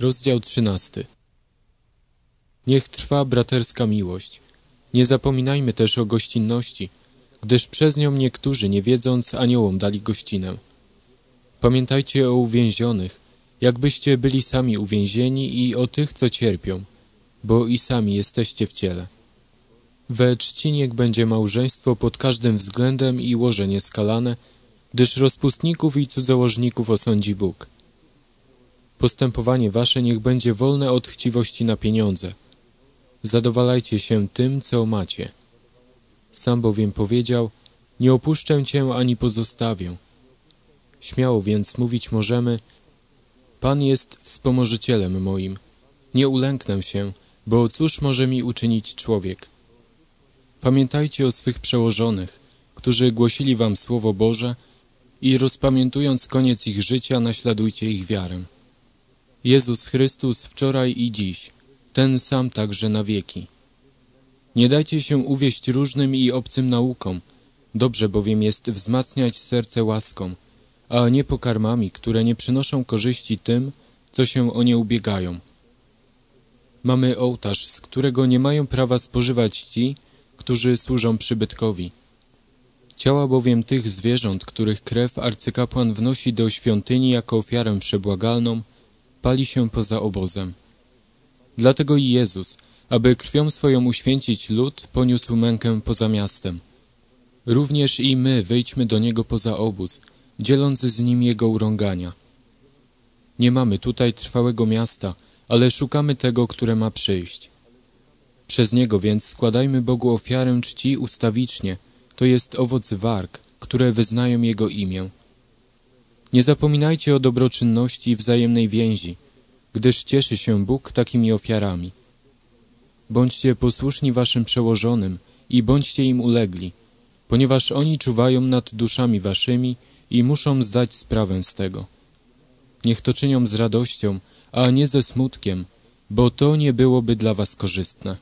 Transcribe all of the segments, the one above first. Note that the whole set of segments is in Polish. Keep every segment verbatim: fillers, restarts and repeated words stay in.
Rozdział trzynasty. Niech trwa braterska miłość. Nie zapominajmy też o gościnności, gdyż przez nią niektórzy, nie wiedząc, aniołom dali gościnę. Pamiętajcie o uwięzionych, jakbyście byli sami uwięzieni, i o tych, co cierpią, bo i sami jesteście w ciele. We czci niech będzie małżeństwo pod każdym względem i łoże nieskalane, gdyż rozpustników i cudzołożników osądzi Bóg. Postępowanie wasze niech będzie wolne od chciwości na pieniądze. Zadowalajcie się tym, co macie. Sam bowiem powiedział: nie opuszczę cię ani pozostawię. Śmiało więc mówić możemy: Pan jest wspomożycielem moim. Nie ulęknę się, bo cóż może mi uczynić człowiek? Pamiętajcie o swych przełożonych, którzy głosili wam Słowo Boże, i rozpamiętując koniec ich życia, naśladujcie ich wiarę. Jezus Chrystus wczoraj i dziś, ten sam także na wieki. Nie dajcie się uwieść różnym i obcym naukom, dobrze bowiem jest wzmacniać serce łaską, a nie pokarmami, które nie przynoszą korzyści tym, co się o nie ubiegają. Mamy ołtarz, z którego nie mają prawa spożywać ci, którzy służą przybytkowi. Ciała bowiem tych zwierząt, których krew arcykapłan wnosi do świątyni jako ofiarę przebłagalną, pali się poza obozem. Dlatego i Jezus, aby krwią swoją uświęcić lud, poniósł mękę poza miastem. Również i my wyjdźmy do Niego poza obóz, dzieląc z Nim Jego urągania. Nie mamy tutaj trwałego miasta, ale szukamy tego, które ma przyjść. Przez Niego więc składajmy Bogu ofiarę czci ustawicznie, to jest owoc warg, które wyznają Jego imię. Nie zapominajcie o dobroczynności i wzajemnej więzi, gdyż cieszy się Bóg takimi ofiarami. Bądźcie posłuszni waszym przełożonym i bądźcie im ulegli, ponieważ oni czuwają nad duszami waszymi i muszą zdać sprawę z tego. Niech to czynią z radością, a nie ze smutkiem, bo to nie byłoby dla was korzystne.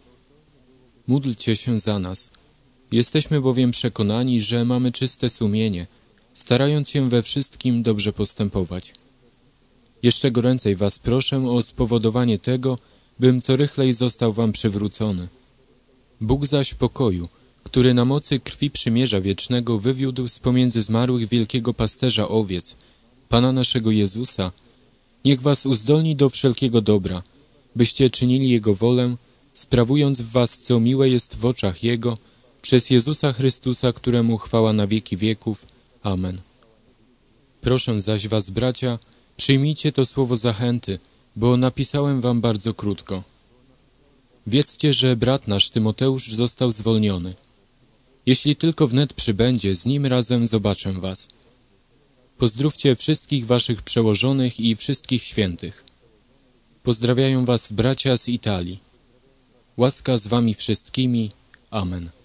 Módlcie się za nas. Jesteśmy bowiem przekonani, że mamy czyste sumienie, starając się we wszystkim dobrze postępować. Jeszcze goręcej was proszę o spowodowanie tego, bym co rychlej został wam przywrócony. Bóg zaś pokoju, który na mocy krwi przymierza wiecznego wywiódł z pomiędzy zmarłych wielkiego pasterza owiec, Pana naszego Jezusa, niech was uzdolni do wszelkiego dobra, byście czynili Jego wolę, sprawując w was, co miłe jest w oczach Jego, przez Jezusa Chrystusa, któremu chwała na wieki wieków. Amen. Proszę zaś was, bracia, przyjmijcie to słowo zachęty, bo napisałem wam bardzo krótko. Wiedzcie, że brat nasz Tymoteusz został zwolniony. Jeśli tylko wnet przybędzie, z nim razem zobaczę was. Pozdrówcie wszystkich waszych przełożonych i wszystkich świętych. Pozdrawiają was bracia z Italii. Łaska z wami wszystkimi. Amen.